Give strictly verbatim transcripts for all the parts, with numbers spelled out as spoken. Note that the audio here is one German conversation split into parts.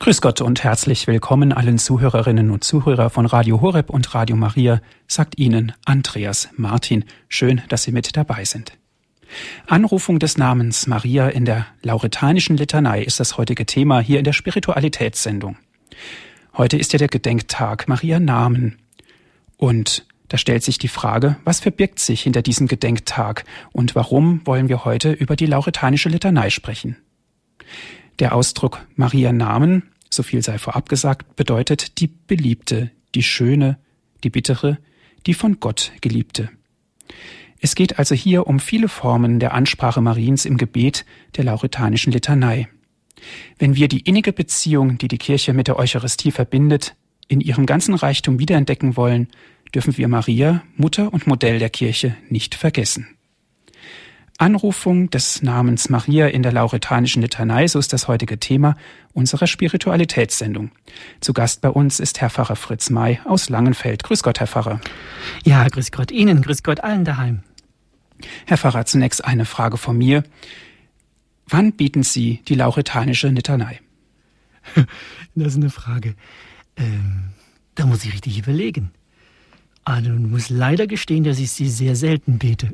Grüß Gott und herzlich willkommen allen Zuhörerinnen und Zuhörer von Radio Horeb und Radio Maria, sagt Ihnen Andreas Martin. Schön, dass Sie mit dabei sind. Anrufung des Namens Maria in der lauretanischen Litanei ist das heutige Thema hier in der Spiritualitätssendung. Heute ist ja der Gedenktag Maria Namen. Und da stellt sich die Frage, was verbirgt sich hinter diesem Gedenktag und warum wollen wir heute über die lauretanische Litanei sprechen? Der Ausdruck Maria Namen, so viel sei vorab gesagt, bedeutet die Beliebte, die Schöne, die Bittere, die von Gott Geliebte. Es geht also hier um viele Formen der Ansprache Mariens im Gebet der lauretanischen Litanei. Wenn wir die innige Beziehung, die die Kirche mit der Eucharistie verbindet, in ihrem ganzen Reichtum wiederentdecken wollen, dürfen wir Maria, Mutter und Modell der Kirche, nicht vergessen. Anrufung des Namens Maria in der lauretanischen Litanei, so ist das heutige Thema unserer Spiritualitätssendung. Zu Gast bei uns ist Herr Pfarrer Fritz May aus Langenfeld. Grüß Gott, Herr Pfarrer. Ja, grüß Gott Ihnen, grüß Gott allen daheim. Herr Pfarrer, zunächst eine Frage von mir. Wann bieten Sie die lauretanische Litanei? Das ist eine Frage. Ähm, da muss ich richtig überlegen. Also, ich muss leider gestehen, dass ich sie sehr selten bete.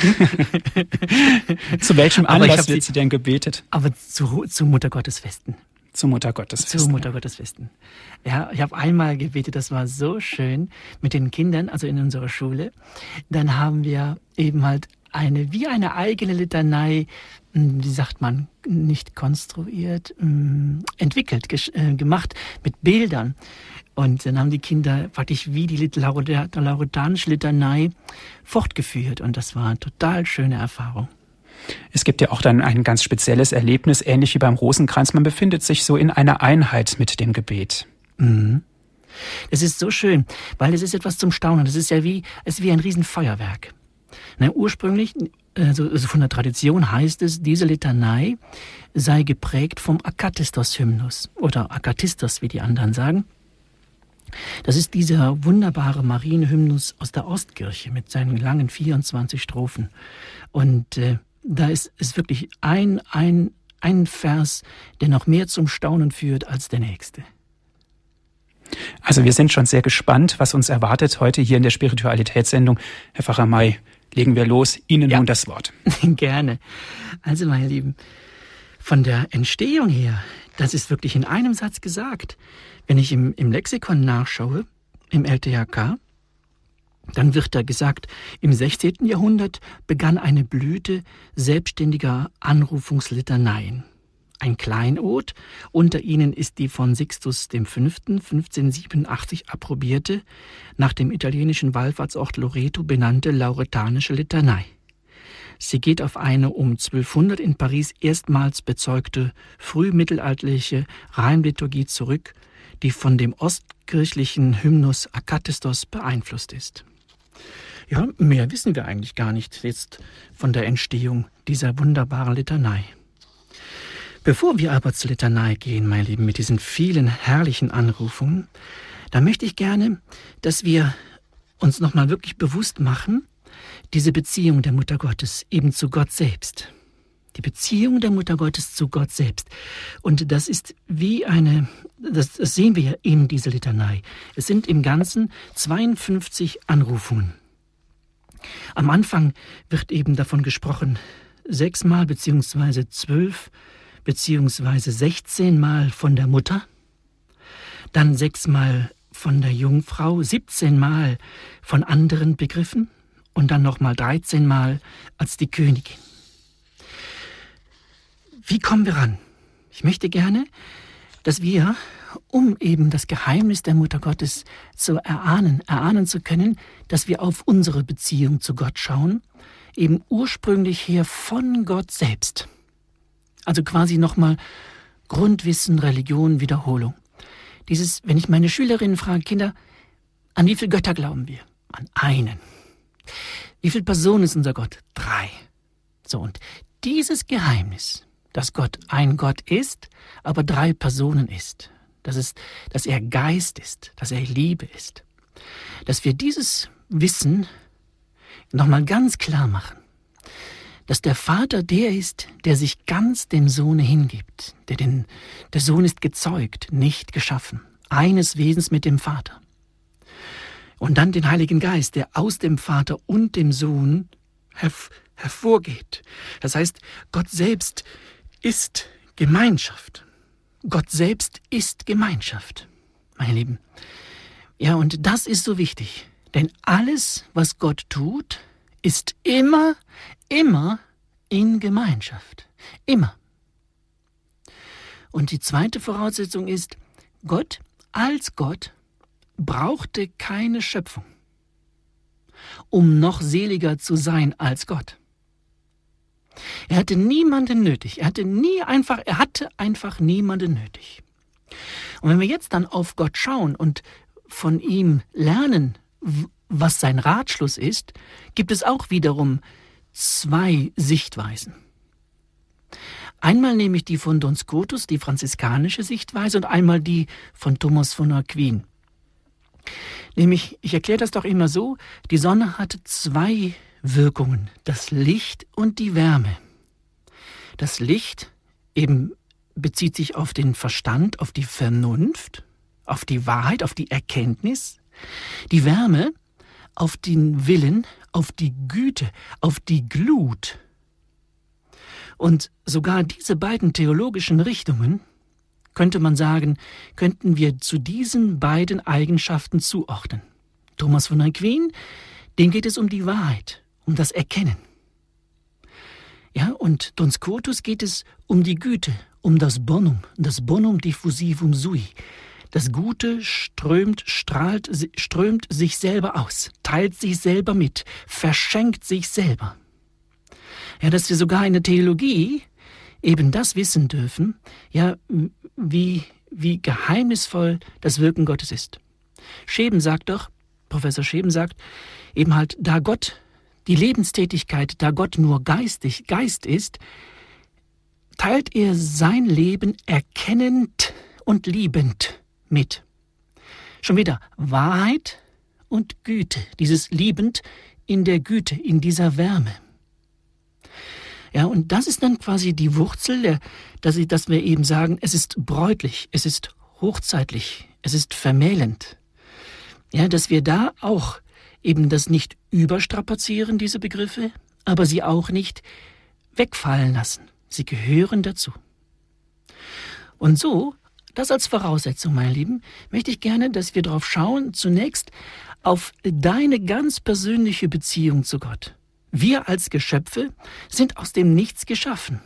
Zu welchem Anlass wird sie denn gebetet? Aber zu, zu Muttergottesfesten. Zu Muttergottesfesten. Zu Muttergottesfesten. Ja, ich habe einmal gebetet, das war so schön mit den Kindern, also in unserer Schule. Dann haben wir eben halt eine, wie eine eigene Litanei, wie sagt man, nicht konstruiert, entwickelt, gemacht mit Bildern. Und dann haben die Kinder praktisch wie die lauretanische Litanei fortgeführt. Und das war eine total schöne Erfahrung. Es gibt ja auch dann ein ganz spezielles Erlebnis, ähnlich wie beim Rosenkranz. Man befindet sich so in einer Einheit mit dem Gebet. Mhm. Das ist so schön, weil es ist etwas zum Staunen. Das ist ja wie, es ist wie ein Riesenfeuerwerk. Na, ursprünglich, also von der Tradition heißt es, diese Litanei sei geprägt vom Akatistos-Hymnus oder Akatistos, wie die anderen sagen. Das ist dieser wunderbare Marienhymnus aus der Ostkirche mit seinen langen vierundzwanzig Strophen. Und äh, da ist, ist wirklich ein, ein, ein Vers, der noch mehr zum Staunen führt als der nächste. Also wir sind schon sehr gespannt, was uns erwartet heute hier in der Spiritualitätssendung. Herr Pfarrer May, legen wir los. Ihnen ja. nun das Wort. Gerne. Also meine Lieben, von der Entstehung her, das ist wirklich in einem Satz gesagt. Wenn ich im, im Lexikon nachschaue, im L T H K, dann wird da gesagt, im sechzehnten Jahrhundert begann eine Blüte selbstständiger Anrufungslitaneien. Ein Kleinod, unter ihnen ist die von Sixtus der Fünfte fünfzehnhundertsiebenundachtzig approbierte, nach dem italienischen Wallfahrtsort Loreto benannte lauretanische Litanei. Sie geht auf eine um zwölfhundert in Paris erstmals bezeugte frühmittelalterliche Reimliturgie zurück, die von dem ostkirchlichen Hymnus Akatistos beeinflusst ist. Ja, mehr wissen wir eigentlich gar nicht jetzt von der Entstehung dieser wunderbaren Litanei. Bevor wir aber zur Litanei gehen, meine Lieben, mit diesen vielen herrlichen Anrufungen, da möchte ich gerne, dass wir uns nochmal wirklich bewusst machen, diese Beziehung der Mutter Gottes eben zu Gott selbst. Die Beziehung der Mutter Gottes zu Gott selbst. Und das ist wie eine, das, das sehen wir in dieser Litanei. Es sind im Ganzen zweiundfünfzig Anrufungen. Am Anfang wird eben davon gesprochen, sechsmal beziehungsweise zwölf beziehungsweise sechzehnmal von der Mutter, dann sechsmal von der Jungfrau, siebzehnmal von anderen Begriffen und dann nochmal dreizehnmal als die Königin. Wie kommen wir ran? Ich möchte gerne, dass wir, um eben das Geheimnis der Mutter Gottes zu erahnen, erahnen zu können, dass wir auf unsere Beziehung zu Gott schauen, eben ursprünglich her von Gott selbst. Also quasi nochmal Grundwissen, Religion, Wiederholung. Dieses, wenn ich meine Schülerinnen frage, Kinder, an wie viele Götter glauben wir? An einen. Wie viele Personen ist unser Gott? Drei. So, und dieses Geheimnis, dass Gott ein Gott ist, aber drei Personen ist, dass, es, dass er Geist ist, dass er Liebe ist, dass wir dieses Wissen nochmal ganz klar machen, dass der Vater der ist, der sich ganz dem Sohne hingibt. Der, den, der Sohn ist gezeugt, nicht geschaffen. Eines Wesens mit dem Vater. Und dann den Heiligen Geist, der aus dem Vater und dem Sohn herv- hervorgeht. Das heißt, Gott selbst ist Gemeinschaft. Gott selbst ist Gemeinschaft, meine Lieben. Ja, und das ist so wichtig. Denn alles, was Gott tut, ist immer, immer in Gemeinschaft. Immer. Und die zweite Voraussetzung ist, Gott als Gott brauchte keine Schöpfung, um noch seliger zu sein als Gott. Er hatte niemanden nötig. Er hatte nie einfach, er hatte einfach niemanden nötig. Und wenn wir jetzt dann auf Gott schauen und von ihm lernen, was sein Ratschluss ist, gibt es auch wiederum zwei Sichtweisen. Einmal nehme ich die von Duns Scotus, die franziskanische Sichtweise, und einmal die von Thomas von Aquin. Nämlich, ich erkläre das doch immer so, die Sonne hat zwei Wirkungen, das Licht und die Wärme. Das Licht eben bezieht sich auf den Verstand, auf die Vernunft, auf die Wahrheit, auf die Erkenntnis. Die Wärme auf den Willen, auf die Güte, auf die Glut. Und sogar diese beiden theologischen Richtungen, könnte man sagen, könnten wir zu diesen beiden Eigenschaften zuordnen. Thomas von Aquin, dem geht es um die Wahrheit, um das Erkennen. Ja, und Duns Scotus geht es um die Güte, um das Bonum, das Bonum diffusivum sui. Das Gute strömt, strahlt, strömt sich selber aus, teilt sich selber mit, verschenkt sich selber. Ja, dass wir sogar in der Theologie eben das wissen dürfen, ja, wie, wie geheimnisvoll das Wirken Gottes ist. Scheben sagt doch, Professor Scheben sagt, eben halt, da Gott die Lebenstätigkeit, da Gott nur geistig, Geist ist, teilt er sein Leben erkennend und liebend mit. Schon wieder Wahrheit und Güte, dieses liebend in der Güte, in dieser Wärme. Ja, und das ist dann quasi die Wurzel, der, dass, ich, dass wir eben sagen, es ist bräutlich, es ist hochzeitlich, es ist vermählend. Ja, dass wir da auch eben das nicht überstrapazieren, diese Begriffe, aber sie auch nicht wegfallen lassen. Sie gehören dazu. Und so, das als Voraussetzung, meine Lieben, möchte ich gerne, dass wir darauf schauen, zunächst auf deine ganz persönliche Beziehung zu Gott. Wir als Geschöpfe sind aus dem Nichts geschaffen.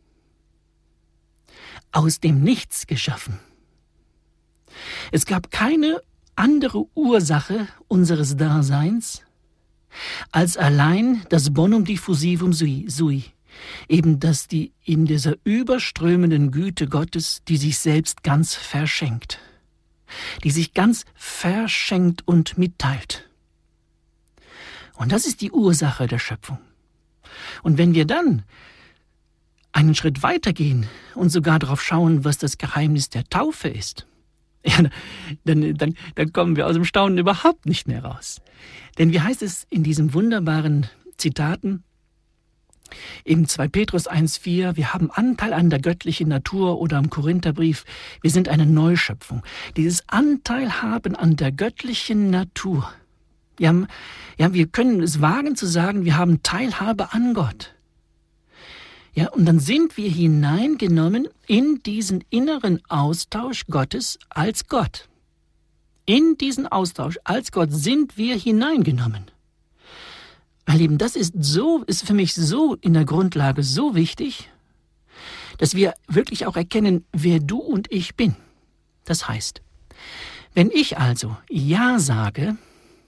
Aus dem Nichts geschaffen. Es gab keine andere Ursache unseres Daseins als allein das Bonum diffusivum sui, sui. Eben das die in dieser überströmenden Güte Gottes, die sich selbst ganz verschenkt. Die sich ganz verschenkt und mitteilt. Und das ist die Ursache der Schöpfung. Und wenn wir dann einen Schritt weitergehen und sogar darauf schauen, was das Geheimnis der Taufe ist, ja, dann, dann, dann kommen wir aus dem Staunen überhaupt nicht mehr raus. Denn wie heißt es in diesen wunderbaren Zitaten, im zweiten Petrus eins vier, wir haben Anteil an der göttlichen Natur, oder im Korintherbrief, wir sind eine Neuschöpfung. Dieses Anteil haben an der göttlichen Natur. Wir, haben, ja, wir können es wagen zu sagen, wir haben Teilhabe an Gott. Ja, und dann sind wir hineingenommen in diesen inneren Austausch Gottes als Gott. In diesen Austausch als Gott sind wir hineingenommen. Meine Lieben, das ist so, ist für mich so in der Grundlage so wichtig, dass wir wirklich auch erkennen, wer du und ich bin. Das heißt, wenn ich also Ja sage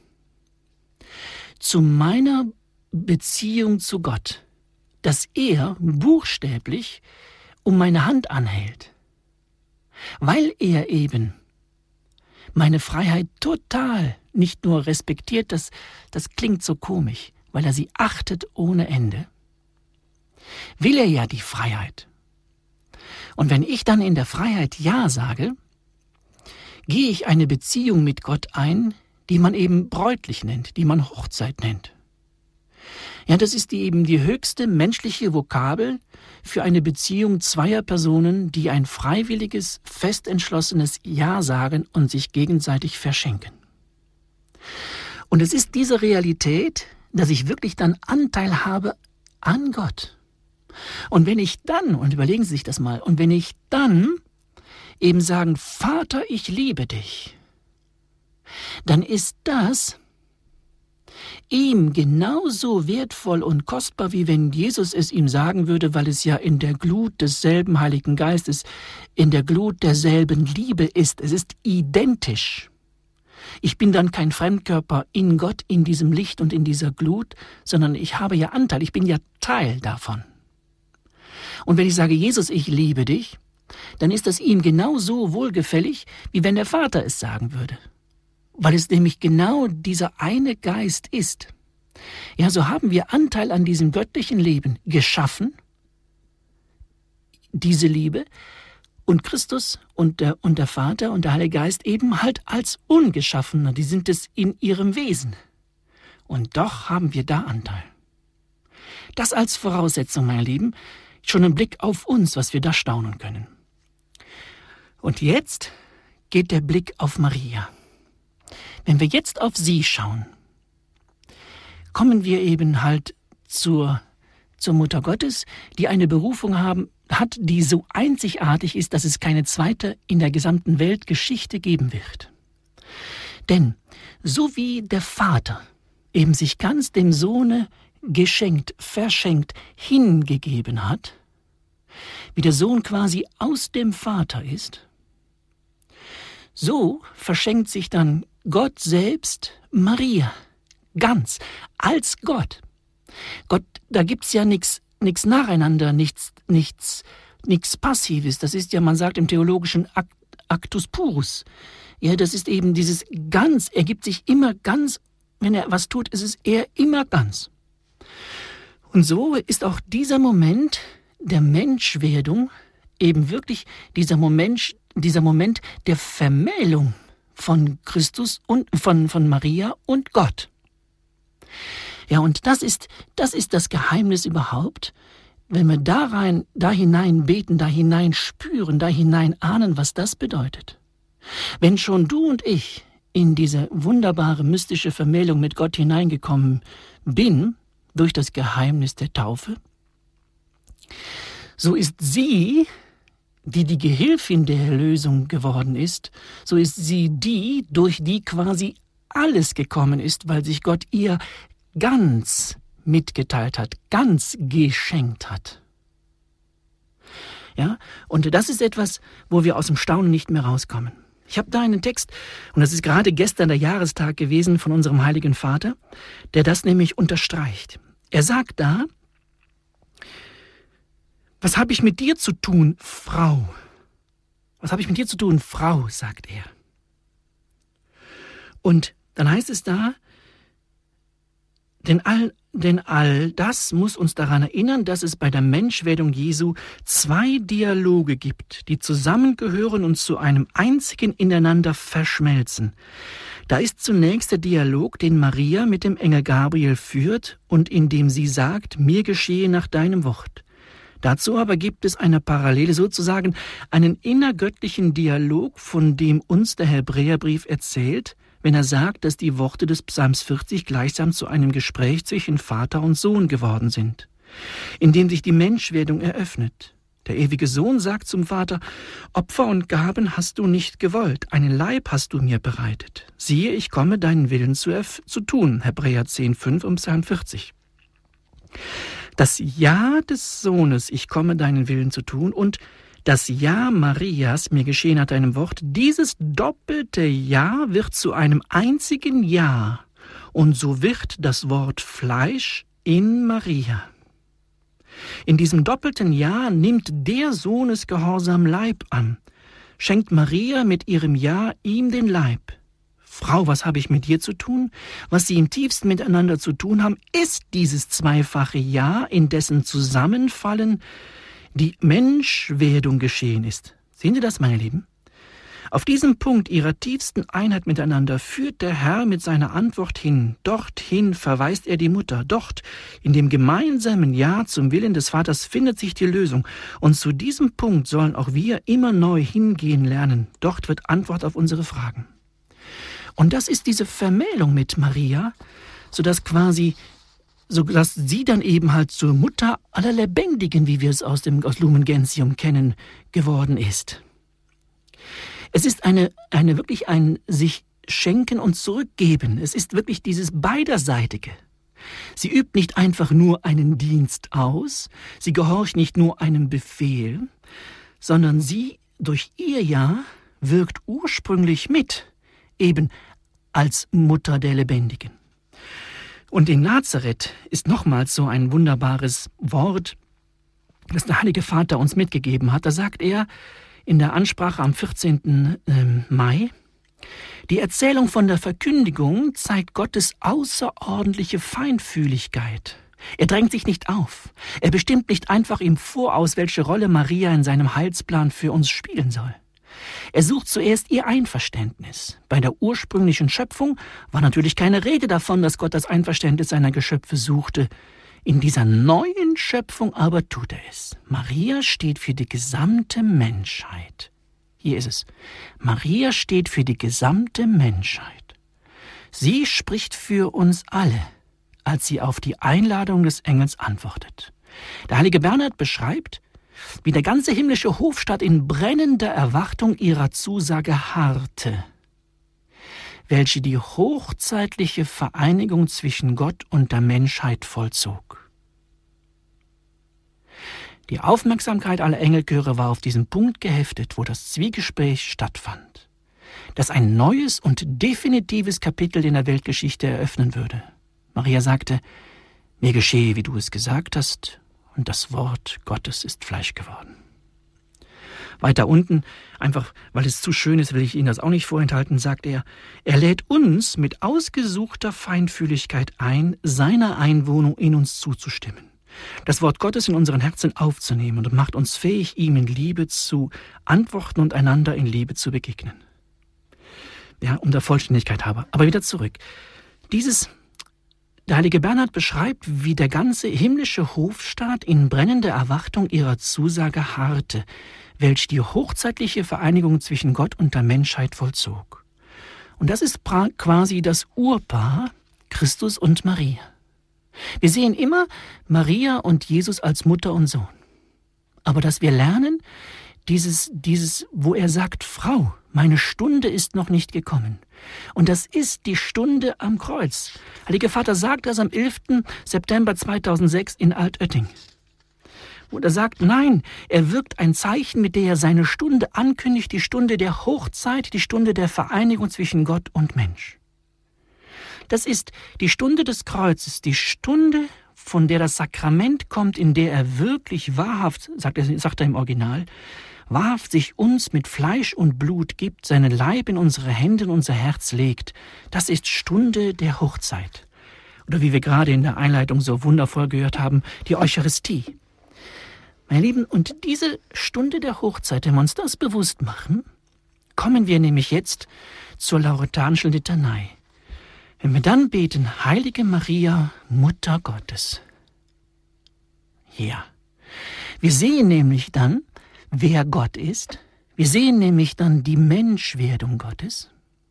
zu meiner Beziehung zu Gott, dass er buchstäblich um meine Hand anhält, weil er eben meine Freiheit total nicht nur respektiert, das, das klingt so komisch, weil er sie achtet ohne Ende, will er ja die Freiheit. Und wenn ich dann in der Freiheit Ja sage, gehe ich eine Beziehung mit Gott ein, die man eben bräutlich nennt, die man Hochzeit nennt. Ja, das ist die, eben die höchste menschliche Vokabel für eine Beziehung zweier Personen, die ein freiwilliges, fest entschlossenes Ja sagen und sich gegenseitig verschenken. Und es ist diese Realität, dass ich wirklich dann Anteil habe an Gott. Und wenn ich dann, und überlegen Sie sich das mal, und wenn ich dann eben sagen, Vater, ich liebe dich, dann ist das ihm genauso wertvoll und kostbar, wie wenn Jesus es ihm sagen würde, weil es ja in der Glut desselben Heiligen Geistes, in der Glut derselben Liebe ist. Es ist identisch. Ich bin dann kein Fremdkörper in Gott, in diesem Licht und in dieser Glut, sondern ich habe ja Anteil, ich bin ja Teil davon. Und wenn ich sage, Jesus, ich liebe dich, dann ist das ihm genauso wohlgefällig, wie wenn der Vater es sagen würde. Weil es nämlich genau dieser eine Geist ist. Ja, so haben wir Anteil an diesem göttlichen Leben geschaffen, diese Liebe, und Christus und der, und der Vater und der Heilige Geist eben halt als Ungeschaffener, die sind es in ihrem Wesen. Und doch haben wir da Anteil. Das als Voraussetzung, mein Lieben, schon ein Blick auf uns, was wir da staunen können. Und jetzt geht der Blick auf Maria. Wenn wir jetzt auf sie schauen, kommen wir eben halt zur, zur Mutter Gottes, die eine Berufung haben, hat, die so einzigartig ist, dass es keine zweite in der gesamten Weltgeschichte geben wird. Denn so wie der Vater eben sich ganz dem Sohne geschenkt, verschenkt, hingegeben hat, wie der Sohn quasi aus dem Vater ist, so verschenkt sich dann Gott selbst Maria, ganz, als Gott. Gott, da gibt's ja nichts nichts nacheinander, nichts nichts nichts Passives. Das ist ja, man sagt im theologischen Act, Actus purus. Ja, das ist eben dieses ganz, er gibt sich immer ganz, wenn er was tut, ist es er immer ganz. Und so ist auch dieser Moment der Menschwerdung eben wirklich dieser Moment, dieser Moment der Vermählung von Christus und von, von Maria und Gott. Ja, und das ist, das ist das Geheimnis überhaupt, wenn wir da rein, da hinein beten, da hinein spüren, da hinein ahnen, was das bedeutet. Wenn schon du und ich in diese wunderbare mystische Vermählung mit Gott hineingekommen bin, durch das Geheimnis der Taufe, so ist sie, die die Gehilfin der Erlösung geworden ist, so ist sie die, durch die quasi alles gekommen ist, weil sich Gott ihr ganz mitgeteilt hat, ganz geschenkt hat. Ja, und das ist etwas, wo wir aus dem Staunen nicht mehr rauskommen. Ich habe da einen Text, und das ist gerade gestern der Jahrestag gewesen von unserem Heiligen Vater, der das nämlich unterstreicht. Er sagt da, was habe ich mit dir zu tun, Frau? Was habe ich mit dir zu tun, Frau, sagt er. Und dann heißt es da, denn all, denn all das muss uns daran erinnern, dass es bei der Menschwerdung Jesu zwei Dialoge gibt, die zusammengehören und zu einem einzigen ineinander verschmelzen. Da ist zunächst der Dialog, den Maria mit dem Engel Gabriel führt und in dem sie sagt, mir geschehe nach deinem Wort. Dazu aber gibt es eine Parallele, sozusagen einen innergöttlichen Dialog, von dem uns der Hebräerbrief erzählt, wenn er sagt, dass die Worte des Psalms vierzig gleichsam zu einem Gespräch zwischen Vater und Sohn geworden sind, in dem sich die Menschwerdung eröffnet. Der ewige Sohn sagt zum Vater, Opfer und Gaben hast du nicht gewollt, einen Leib hast du mir bereitet. Siehe, ich komme, deinen Willen zu, erf- zu tun. Hebräer zehn, fünf und Psalm vierzig. Das Ja des Sohnes, ich komme, deinen Willen zu tun, und das Ja Marias, mir geschehen nach deinem Wort, dieses doppelte Ja wird zu einem einzigen Ja, und so wird das Wort Fleisch in Maria. In diesem doppelten Ja nimmt der Sohnesgehorsam Leib an, schenkt Maria mit ihrem Ja ihm den Leib. Frau, was habe ich mit dir zu tun? Was sie im tiefsten miteinander zu tun haben, ist dieses zweifache Ja, in dessen Zusammenfallen die Menschwerdung geschehen ist. Sehen Sie das, meine Lieben? Auf diesem Punkt ihrer tiefsten Einheit miteinander führt der Herr mit seiner Antwort hin. Dorthin verweist er die Mutter. Dort, in dem gemeinsamen Ja zum Willen des Vaters, findet sich die Lösung. Und zu diesem Punkt sollen auch wir immer neu hingehen lernen. Dort wird Antwort auf unsere Fragen. Und das ist diese Vermählung mit Maria, sodass quasi, sodass sie dann eben halt zur Mutter aller Lebendigen, wie wir es aus dem aus Lumen Gentium kennen, geworden ist. Es ist eine, eine wirklich ein sich schenken und zurückgeben. Es ist wirklich dieses Beiderseitige. Sie übt nicht einfach nur einen Dienst aus, sie gehorcht nicht nur einem Befehl, sondern sie durch ihr Ja wirkt ursprünglich mit, eben als Mutter der Lebendigen. Und in Nazareth ist nochmals so ein wunderbares Wort, das der Heilige Vater uns mitgegeben hat. Da sagt er, in der Ansprache am vierzehnten Mai, die Erzählung von der Verkündigung zeigt Gottes außerordentliche Feinfühligkeit. Er drängt sich nicht auf. Er bestimmt nicht einfach im Voraus, welche Rolle Maria in seinem Heilsplan für uns spielen soll. Er sucht zuerst ihr Einverständnis. Bei der ursprünglichen Schöpfung war natürlich keine Rede davon, dass Gott das Einverständnis seiner Geschöpfe suchte. In dieser neuen Schöpfung aber tut er es. Maria steht für die gesamte Menschheit. Hier ist es. Maria steht für die gesamte Menschheit. Sie spricht für uns alle, als sie auf die Einladung des Engels antwortet. Der heilige Bernhard beschreibt, wie der ganze himmlische Hofstaat in brennender Erwartung ihrer Zusage harrte, welche die hochzeitliche Vereinigung zwischen Gott und der Menschheit vollzog. Die Aufmerksamkeit aller Engelchöre war auf diesen Punkt geheftet, wo das Zwiegespräch stattfand, das ein neues und definitives Kapitel in der Weltgeschichte eröffnen würde. Maria sagte, mir geschehe, wie du es gesagt hast, und das Wort Gottes ist Fleisch geworden. Weiter unten, einfach weil es zu schön ist, will ich Ihnen das auch nicht vorenthalten, sagt er, er lädt uns mit ausgesuchter Feinfühligkeit ein, seiner Einwohnung in uns zuzustimmen, das Wort Gottes in unseren Herzen aufzunehmen und macht uns fähig, ihm in Liebe zu antworten und einander in Liebe zu begegnen. Ja, um der Vollständigkeit halber. Aber wieder zurück. Dieses Der heilige Bernhard beschreibt, wie der ganze himmlische Hofstaat in brennender Erwartung ihrer Zusage harrte, welch die hochzeitliche Vereinigung zwischen Gott und der Menschheit vollzog. Und das ist pra- quasi das Urpaar Christus und Maria. Wir sehen immer Maria und Jesus als Mutter und Sohn. Aber dass wir lernen, dieses, dieses, wo er sagt, Frau, meine Stunde ist noch nicht gekommen. Und das ist die Stunde am Kreuz. Heiliger Vater sagt das am elften September zweitausendsechs in Altötting. Und er sagt, nein, er wirkt ein Zeichen, mit der er seine Stunde ankündigt, die Stunde der Hochzeit, die Stunde der Vereinigung zwischen Gott und Mensch. Das ist die Stunde des Kreuzes, die Stunde, von der das Sakrament kommt, in der er wirklich wahrhaft, sagt er, sagt er im Original, wahrhaft sich uns mit Fleisch und Blut gibt, seinen Leib in unsere Hände und unser Herz legt. Das ist Stunde der Hochzeit. Oder wie wir gerade in der Einleitung so wundervoll gehört haben, die Eucharistie. Meine Lieben, und diese Stunde der Hochzeit, wenn wir uns das bewusst machen, kommen wir nämlich jetzt zur lauretanischen Litanei. Wenn wir dann beten, Heilige Maria, Mutter Gottes. Ja, wir sehen nämlich dann, wer Gott ist. Wir sehen nämlich dann die Menschwerdung Gottes.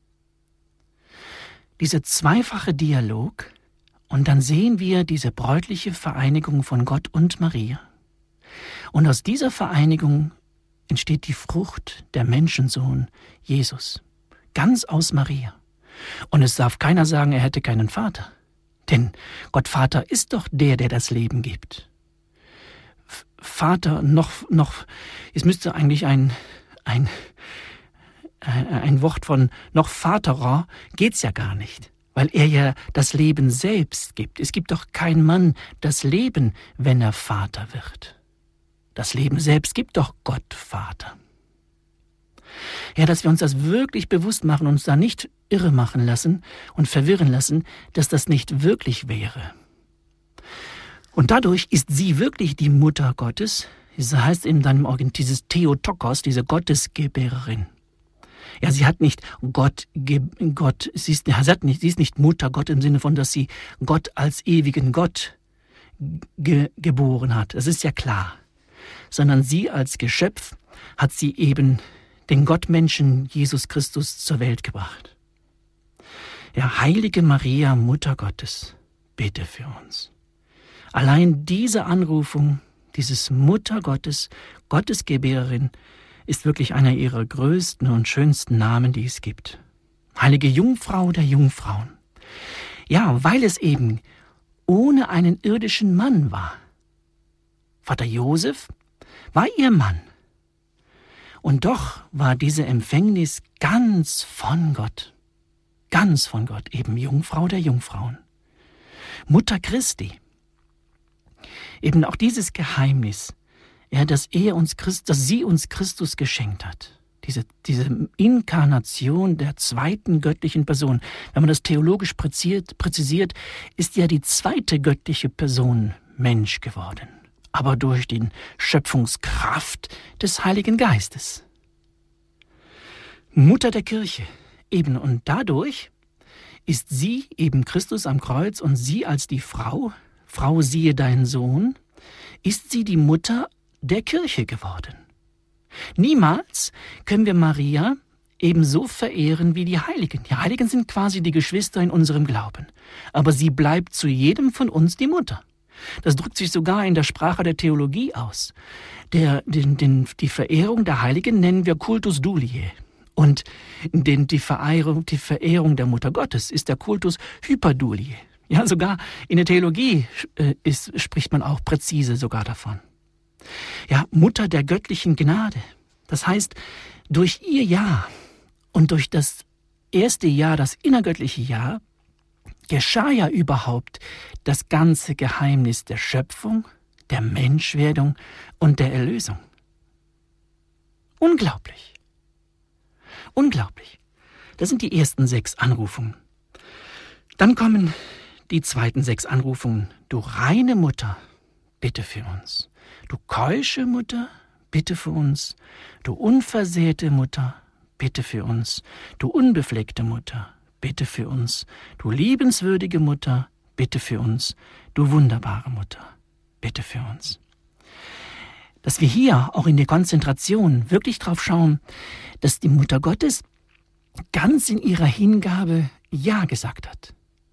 Dieser zweifache Dialog. Und dann sehen wir diese bräutliche Vereinigung von Gott und Maria. Und aus dieser Vereinigung entsteht die Frucht, der Menschensohn, Jesus. Ganz aus Maria. Und es darf keiner sagen, er hätte keinen Vater. Denn Gott Vater ist doch der, der das Leben gibt. Vater, noch, noch, es müsste eigentlich ein, ein, ein Wort von noch Vaterer, geht's ja gar nicht. Weil er ja das Leben selbst gibt. Es gibt doch kein Mann das Leben, wenn er Vater wird. Das Leben selbst gibt doch Gott Vater. Ja, dass wir uns das wirklich bewusst machen und uns da nicht irre machen lassen und verwirren lassen, dass das nicht wirklich wäre. Und dadurch ist sie wirklich die Mutter Gottes. Das heißt in deinem Organ dieses Theotokos, diese Gottesgebärerin. Ja, sie hat nicht Gott, Gott, sie ist, sie hat nicht, sie ist nicht Mutter Gott im Sinne von, dass sie Gott als ewigen Gott ge, geboren hat. Das ist ja klar. Sondern sie als Geschöpf hat sie eben den Gottmenschen Jesus Christus zur Welt gebracht. Ja, heilige Maria, Mutter Gottes, bitte für uns. Allein diese Anrufung, dieses Mutter Gottes, Gottesgebärerin, ist wirklich einer ihrer größten und schönsten Namen, die es gibt. Heilige Jungfrau der Jungfrauen. Ja, weil es eben ohne einen irdischen Mann war. Vater Josef war ihr Mann. Und doch war diese Empfängnis ganz von Gott. Ganz von Gott, eben Jungfrau der Jungfrauen. Mutter Christi. Eben auch dieses Geheimnis, ja, dass er uns Christ, dass sie uns Christus geschenkt hat. Diese, diese Inkarnation der zweiten göttlichen Person. Wenn man das theologisch präzisiert, präzisiert, ist ja die zweite göttliche Person Mensch geworden. Aber durch die Schöpfungskraft des Heiligen Geistes. Mutter der Kirche. Eben und dadurch ist sie eben Christus am Kreuz und sie als die Frau, Frau siehe deinen Sohn, ist sie die Mutter der Kirche geworden. Niemals können wir Maria ebenso verehren wie die Heiligen. Die Heiligen sind quasi die Geschwister in unserem Glauben. Aber sie bleibt zu jedem von uns die Mutter. Das drückt sich sogar in der Sprache der Theologie aus. Der, den, den, die Verehrung der Heiligen nennen wir Cultus Duliae. Und den, die, Verehrung, die Verehrung der Mutter Gottes ist der Cultus Hyperduliae. Ja, sogar in der Theologie äh, ist, spricht man auch präzise sogar davon. Ja, Mutter der göttlichen Gnade. Das heißt, durch ihr Ja und durch das erste Ja, das innergöttliche Ja, geschah ja überhaupt das ganze Geheimnis der Schöpfung, der Menschwerdung und der Erlösung. Unglaublich. Unglaublich. Das sind die ersten sechs Anrufungen. Dann kommen die zweiten sechs Anrufungen. Du reine Mutter, bitte für uns. Du keusche Mutter, bitte für uns. Du unversäte Mutter, bitte für uns. Du unbefleckte Mutter, bitte für uns. Du liebenswürdige Mutter, bitte für uns. Du wunderbare Mutter, bitte für uns. Dass wir hier auch in der Konzentration wirklich drauf schauen, dass die Mutter Gottes ganz in ihrer Hingabe Ja gesagt hat.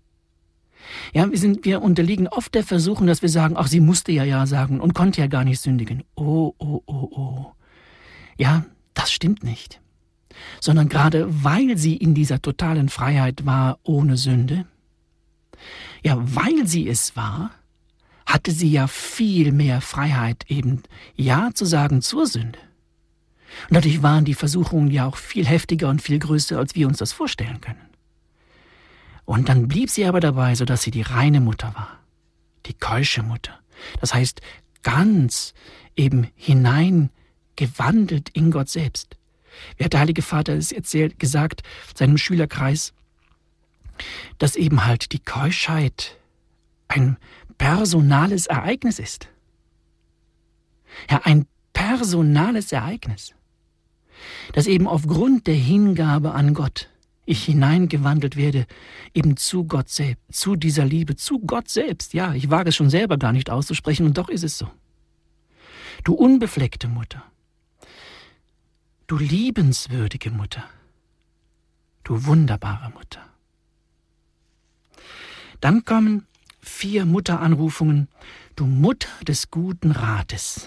Ja, wir, sind, wir unterliegen oft der Versuchung, dass wir sagen, ach, sie musste ja Ja sagen und konnte ja gar nicht sündigen. Oh, oh, oh, oh. Ja, das stimmt nicht. Sondern gerade weil sie in dieser totalen Freiheit war, ohne Sünde, ja, weil sie es war, hatte sie ja viel mehr Freiheit, eben Ja zu sagen zur Sünde. Und dadurch waren die Versuchungen ja auch viel heftiger und viel größer, als wir uns das vorstellen können. Und dann blieb sie aber dabei, sodass sie die reine Mutter war, die keusche Mutter. Das heißt, ganz eben hineingewandelt in Gott selbst. Wie hat der Heilige Vater es erzählt, gesagt, seinem Schülerkreis, dass eben halt die Keuschheit ein personales Ereignis ist. Ja, ein personales Ereignis. Dass eben aufgrund der Hingabe an Gott ich hineingewandelt werde, eben zu Gott selbst, zu dieser Liebe, zu Gott selbst. Ja, ich wage es schon selber gar nicht auszusprechen und doch ist es so. Du unbefleckte Mutter, du liebenswürdige Mutter, du wunderbare Mutter. Dann kommen vier Mutteranrufungen, du Mutter des guten Rates.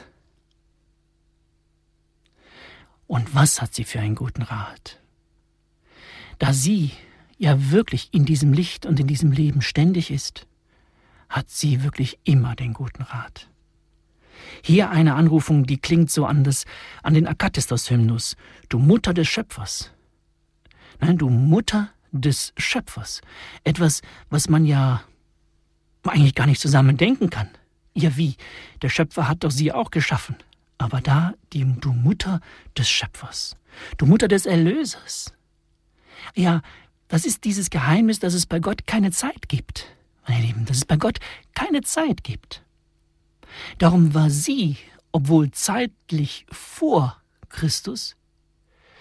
Und was hat sie für einen guten Rat? Da sie ja wirklich in diesem Licht und in diesem Leben ständig ist, hat sie wirklich immer den guten Rat. Hier eine Anrufung, die klingt so an, das, an den Akatistos-Hymnus. Du Mutter des Schöpfers. Nein, du Mutter des Schöpfers. Etwas, was man ja eigentlich gar nicht zusammen denken kann. Ja, wie? Der Schöpfer hat doch sie auch geschaffen. Aber da, die, du Mutter des Schöpfers. Du Mutter des Erlösers. Ja, das ist dieses Geheimnis, dass es bei Gott keine Zeit gibt. Meine Lieben, dass es bei Gott keine Zeit gibt. Darum war sie, obwohl zeitlich vor Christus,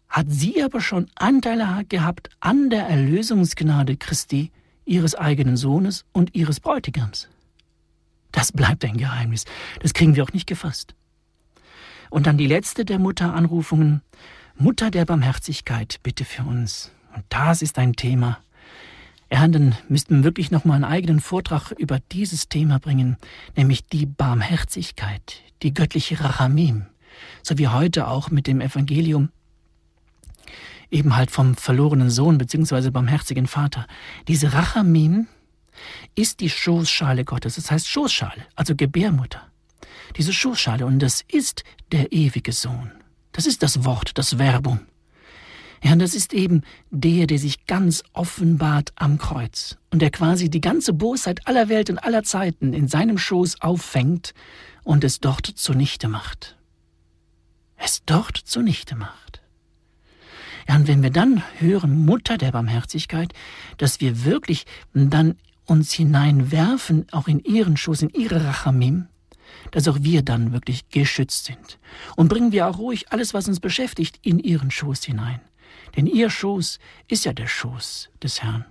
hat sie aber schon Anteile gehabt an der Erlösungsgnade Christi, ihres eigenen Sohnes und ihres Bräutigams. Das bleibt ein Geheimnis. Das kriegen wir auch nicht gefasst. Und dann die letzte der Mutteranrufungen. Mutter der Barmherzigkeit, bitte für uns. Und das ist ein Thema. Ja, dann müssten wir wirklich nochmal einen eigenen Vortrag über dieses Thema bringen, nämlich die Barmherzigkeit, die göttliche Rachamim. So wie heute auch mit dem Evangelium eben halt vom verlorenen Sohn bzw. barmherzigen Vater. Diese Rachamim ist die Schoßschale Gottes, das heißt Schoßschale, also Gebärmutter. Diese Schoßschale, und das ist der ewige Sohn. Das ist das Wort, das Verbum. Ja, und das ist eben der, der sich ganz offenbart am Kreuz und der quasi die ganze Bosheit aller Welt und aller Zeiten in seinem Schoß auffängt und es dort zunichte macht. Es dort zunichte macht. Ja, und wenn wir dann hören, Mutter der Barmherzigkeit, dass wir wirklich dann uns hineinwerfen, auch in ihren Schoß, in ihre Rachamim, dass auch wir dann wirklich geschützt sind. Und bringen wir auch ruhig alles, was uns beschäftigt, in ihren Schoß hinein. Denn ihr Schoß ist ja der Schoß des Herrn.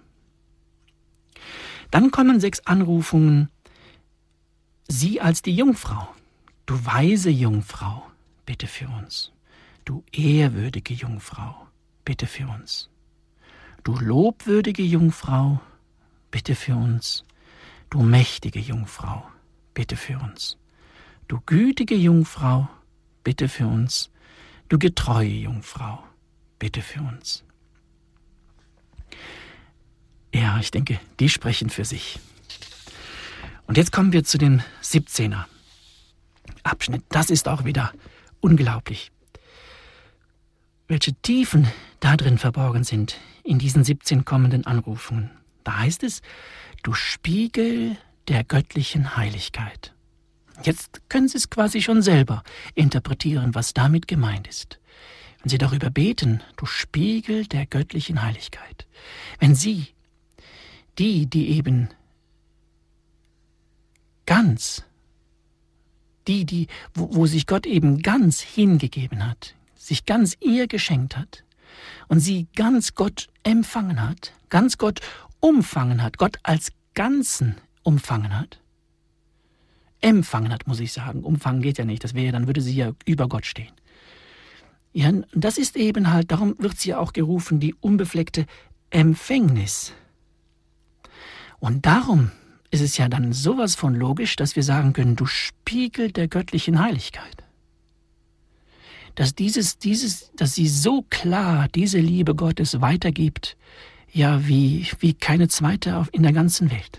Dann kommen sechs Anrufungen. Sie als die Jungfrau, du weise Jungfrau, bitte für uns. Du ehrwürdige Jungfrau, bitte für uns. Du lobwürdige Jungfrau, bitte für uns. Du mächtige Jungfrau, bitte für uns. Du gütige Jungfrau, bitte für uns. Du getreue Jungfrau, bitte für uns. Ja, ich denke, die sprechen für sich. Und jetzt kommen wir zu dem siebzehner Abschnitt. Das ist auch wieder unglaublich. Welche Tiefen da drin verborgen sind in diesen siebzehn kommenden Anrufungen. Da heißt es, du Spiegel der göttlichen Heiligkeit. Jetzt können Sie es quasi schon selber interpretieren, was damit gemeint ist. Wenn Sie darüber beten, du Spiegel der göttlichen Heiligkeit. Wenn Sie, die, die eben ganz, die, die, wo, wo sich Gott eben ganz hingegeben hat, sich ganz ihr geschenkt hat und sie ganz Gott empfangen hat, ganz Gott umfangen hat, Gott als Ganzen umfangen hat, empfangen hat, muss ich sagen. Umfangen geht ja nicht, das wäre, dann würde sie ja über Gott stehen. Ja, das ist eben halt, darum wird sie ja auch gerufen, die unbefleckte Empfängnis. Und darum ist es ja dann sowas von logisch, dass wir sagen können, du Spiegel der göttlichen Heiligkeit. Dass dieses, dieses, dass sie so klar diese Liebe Gottes weitergibt, ja, wie, wie keine zweite in der ganzen Welt.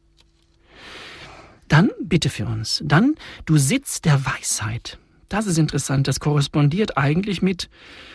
Dann, bitte für uns, dann, du Sitz der Weisheit. Das ist interessant, das korrespondiert eigentlich mit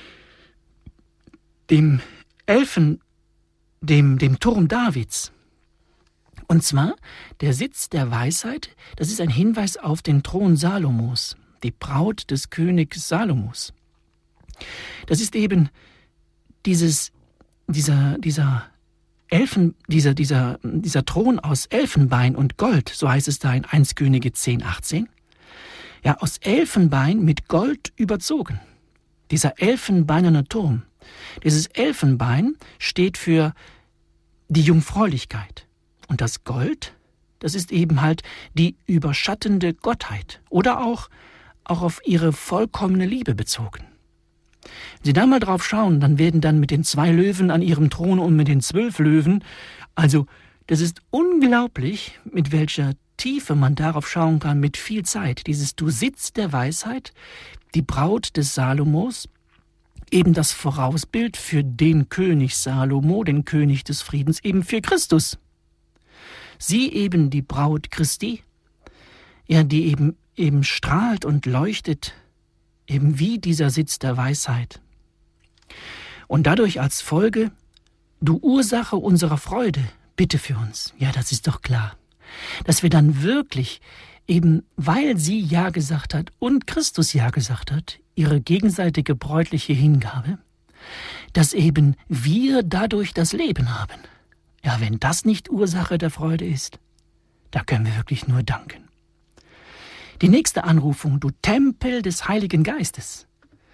dem Elfen, dem, dem Turm Davids. Und zwar, der Sitz der Weisheit, das ist ein Hinweis auf den Thron Salomos, die Braut des Königs Salomos. Das ist eben dieses, dieser, dieser Elfen, dieser, dieser, dieser Thron aus Elfenbein und Gold, so heißt es da in erster Könige zehn, achtzehn. Ja, aus Elfenbein mit Gold überzogen. Dieser elfenbeinerne Turm. Dieses Elfenbein steht für die Jungfräulichkeit. Und das Gold, das ist eben halt die überschattende Gottheit. Oder auch, auch auf ihre vollkommene Liebe bezogen. Wenn Sie da mal drauf schauen, dann werden dann mit den zwei Löwen an ihrem Thron und mit den zwölf Löwen, also das ist unglaublich, mit welcher Tiefe man darauf schauen kann, mit viel Zeit. Dieses Du Sitz der Weisheit, die Braut des Salomos, eben das Vorausbild für den König Salomo, den König des Friedens, eben für Christus. Sie eben die Braut Christi, ja, die eben, eben strahlt und leuchtet, eben wie dieser Sitz der Weisheit. Und dadurch als Folge, du Ursache unserer Freude, bitte für uns. Ja, das ist doch klar. Dass wir dann wirklich, eben weil sie Ja gesagt hat und Christus Ja gesagt hat, ihre gegenseitige bräutliche Hingabe, dass eben wir dadurch das Leben haben. Ja, wenn das nicht Ursache der Freude ist, da können wir wirklich nur danken. Die nächste Anrufung, du Tempel des Heiligen Geistes.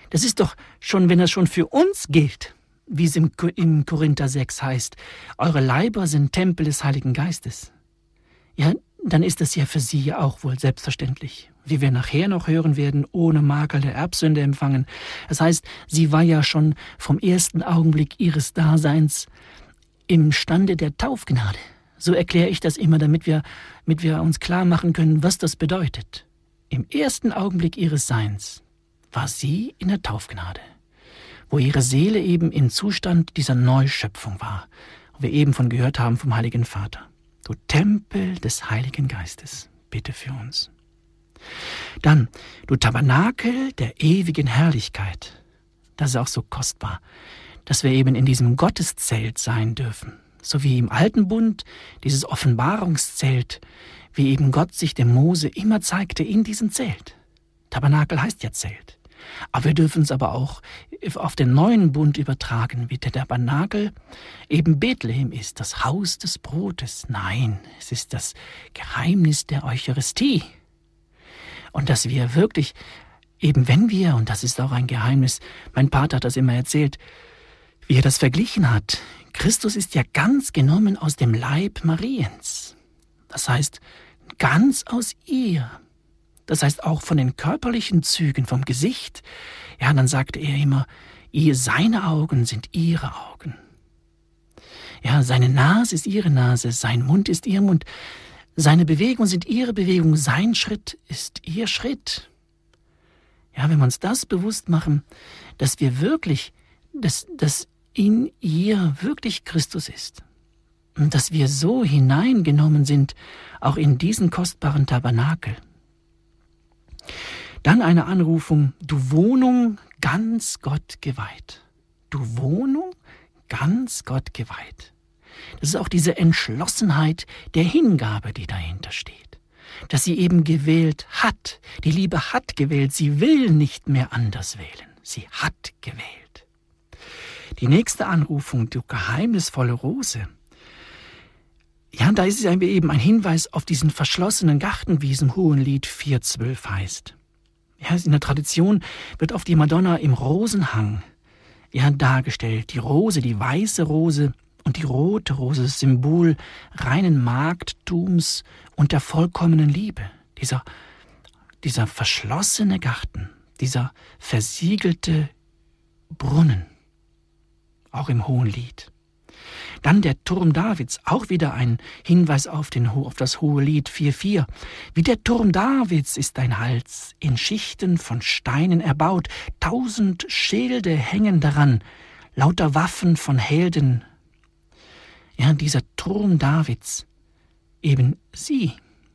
Das ist doch schon, wenn das schon für uns gilt, wie es im, im Korinther sechs heißt, eure Leiber sind Tempel des Heiligen Geistes. Ja, dann ist das ja für sie ja auch wohl selbstverständlich, wie wir nachher noch hören werden, ohne Makel der Erbsünde empfangen. Das heißt, sie war ja schon vom ersten Augenblick ihres Daseins im Stande der Taufgnade. So erkläre ich das immer, damit wir, damit wir uns klar machen können, was das bedeutet. Im ersten Augenblick ihres Seins war sie in der Taufgnade, wo ihre Seele eben im Zustand dieser Neuschöpfung war, wo wir eben von gehört haben vom Heiligen Vater. Du Tempel des Heiligen Geistes, bitte für uns. Dann, du Tabernakel der ewigen Herrlichkeit. Das ist auch so kostbar, dass wir eben in diesem Gotteszelt sein dürfen. So wie im Alten Bund dieses Offenbarungszelt, wie eben Gott sich dem Mose immer zeigte in diesem Zelt. Tabernakel heißt ja Zelt. Aber wir dürfen es aber auch auf den neuen Bund übertragen, wie der Tabernakel eben Bethlehem ist, das Haus des Brotes. Nein, es ist das Geheimnis der Eucharistie. Und dass wir wirklich, eben wenn wir, und das ist auch ein Geheimnis, mein Pater hat das immer erzählt, wie er das verglichen hat. Christus ist ja ganz genommen aus dem Leib Mariens. Das heißt, ganz aus ihr. Das heißt auch von den körperlichen Zügen, vom Gesicht. Ja, dann sagte er immer, ihr, seine Augen sind ihre Augen. Ja, seine Nase ist ihre Nase, sein Mund ist ihr Mund. Seine Bewegungen sind ihre Bewegungen, sein Schritt ist ihr Schritt. Ja, wenn wir uns das bewusst machen, dass wir wirklich, dass, dass in ihr wirklich Christus ist. Und dass wir so hineingenommen sind, auch in diesen kostbaren Tabernakel. Dann eine Anrufung, du Wohnung ganz Gott geweiht. Du Wohnung ganz Gott geweiht. Das ist auch diese Entschlossenheit der Hingabe, die dahinter steht. Dass sie eben gewählt hat. Die Liebe hat gewählt. Sie will nicht mehr anders wählen. Sie hat gewählt. Die nächste Anrufung, du geheimnisvolle Rose. Ja, da ist es eben ein Hinweis auf diesen verschlossenen Garten, wie es im Hohenlied vier zwölf heißt. Ja, in der Tradition wird oft die Madonna im Rosenhang ja, dargestellt. Die Rose, die weiße Rose und die rote Rose, das Symbol reinen Magdtums und der vollkommenen Liebe. Dieser, dieser verschlossene Garten, dieser versiegelte Brunnen, auch im Hohenlied. Dann der Turm Davids, auch wieder ein Hinweis auf, den, auf das Hohelied vier vier. Wie der Turm Davids ist dein Hals, in Schichten von Steinen erbaut. Tausend Schilde hängen daran, lauter Waffen von Helden. Ja, dieser Turm Davids, eben sie.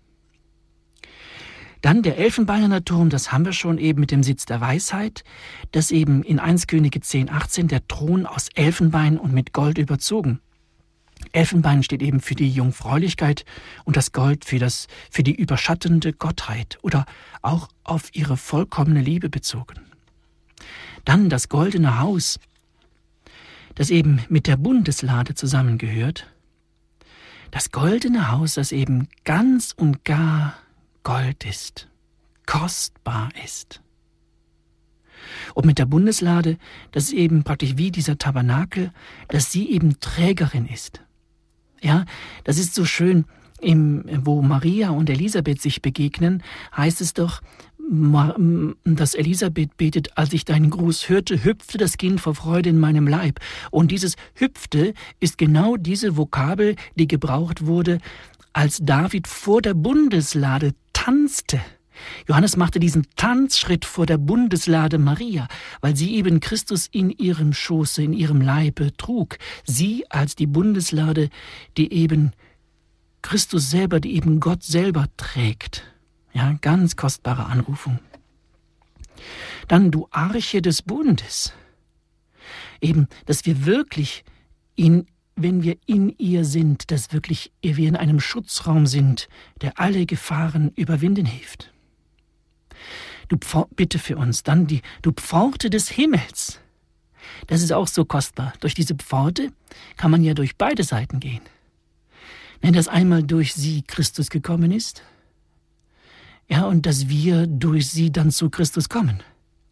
Dann der Elfenbeinerner Turm, das haben wir schon eben mit dem Sitz der Weisheit, dass eben in erster Könige zehn achtzehn der Thron aus Elfenbein und mit Gold überzogen. Elfenbein steht eben für die Jungfräulichkeit und das Gold für, das, für die überschattende Gottheit oder auch auf ihre vollkommene Liebe bezogen. Dann das goldene Haus, das eben mit der Bundeslade zusammengehört. Das goldene Haus, das eben ganz und gar Gold ist, kostbar ist. Und mit der Bundeslade, das ist eben praktisch wie dieser Tabernakel, dass sie eben Trägerin ist. Ja, das ist so schön, im, wo Maria und Elisabeth sich begegnen, heißt es doch, dass Elisabeth betet, als ich deinen Gruß hörte, hüpfte das Kind vor Freude in meinem Leib. Und dieses hüpfte ist genau diese Vokabel, die gebraucht wurde, als David vor der Bundeslade tanzte. Johannes machte diesen Tanzschritt vor der Bundeslade Maria, weil sie eben Christus in ihrem Schoße, in ihrem Leibe trug. Sie als die Bundeslade, die eben Christus selber, die eben Gott selber trägt. Ja, ganz kostbare Anrufung. Dann du Arche des Bundes. Eben, dass wir wirklich in wenn wir in ihr sind, dass wirklich wir in einem Schutzraum sind, der alle Gefahren überwinden hilft. Du Pfor- bitte für uns, dann die, du Pforte des Himmels. Das ist auch so kostbar. Durch diese Pforte kann man ja durch beide Seiten gehen. Wenn das einmal durch sie Christus gekommen ist, ja, und dass wir durch sie dann zu Christus kommen.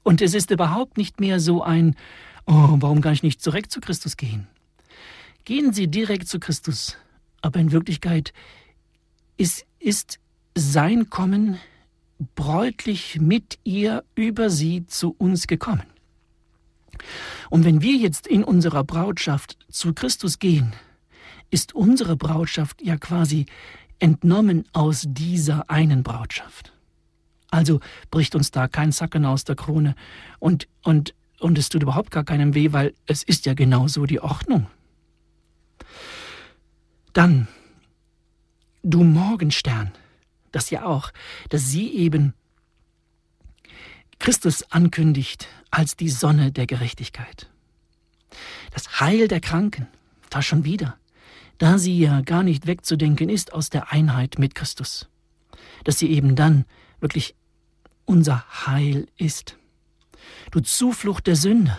Und es ist überhaupt nicht mehr so ein, oh, warum kann ich nicht direkt zu Christus gehen? Gehen Sie direkt zu Christus, aber in Wirklichkeit ist, ist sein Kommen bräutlich mit ihr über sie zu uns gekommen. Und wenn wir jetzt in unserer Brautschaft zu Christus gehen, ist unsere Brautschaft ja quasi entnommen aus dieser einen Brautschaft. Also bricht uns da kein Zacken aus der Krone und, und, und es tut überhaupt gar keinem weh, weil es ist ja genau so die Ordnung. Dann, du Morgenstern, das ja auch, dass sie eben Christus ankündigt als die Sonne der Gerechtigkeit. Das Heil der Kranken, da schon wieder, da sie ja gar nicht wegzudenken ist aus der Einheit mit Christus, dass sie eben dann wirklich unser Heil ist. Du Zuflucht der Sünder,